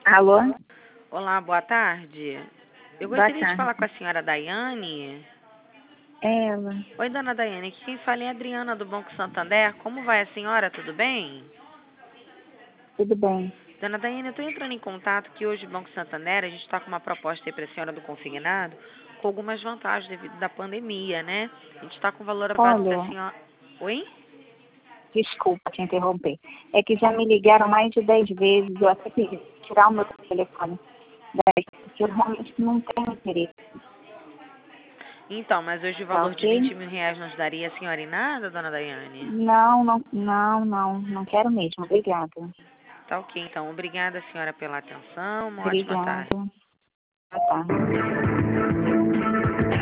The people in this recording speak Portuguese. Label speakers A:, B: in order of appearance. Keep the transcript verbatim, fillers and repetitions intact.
A: Alô?
B: Olá, boa tarde. Eu
A: Boa
B: gostaria de
A: tarde.
B: falar com a senhora Daiane.
A: É ela.
B: Oi, dona Daiane, aqui quem fala é a Adriana do Banco Santander. Como vai a senhora? Tudo bem?
A: Tudo bem.
B: Dona Daiane, eu estou entrando em contato que hoje o Banco Santander, a gente está com uma proposta aí para a senhora do consignado, com algumas vantagens devido da pandemia, né? A gente está com o valor base da
A: Olha,
B: senhora... Oi?
A: desculpa te interromper. É que já me ligaram mais de dez vezes. Eu até queria tirar o meu telefone daí, porque eu realmente não tenho interesse.
B: Então, mas hoje o
A: Tá
B: valor de
A: ok?
B: vinte mil reais não ajudaria a senhora em nada, dona Daiane?
A: Não, não, não, não. Não quero mesmo. Obrigada.
B: Tá ok, então. Obrigada, senhora, pela atenção. Uma ótima
A: Obrigada.
B: tarde.
A: Boa tarde.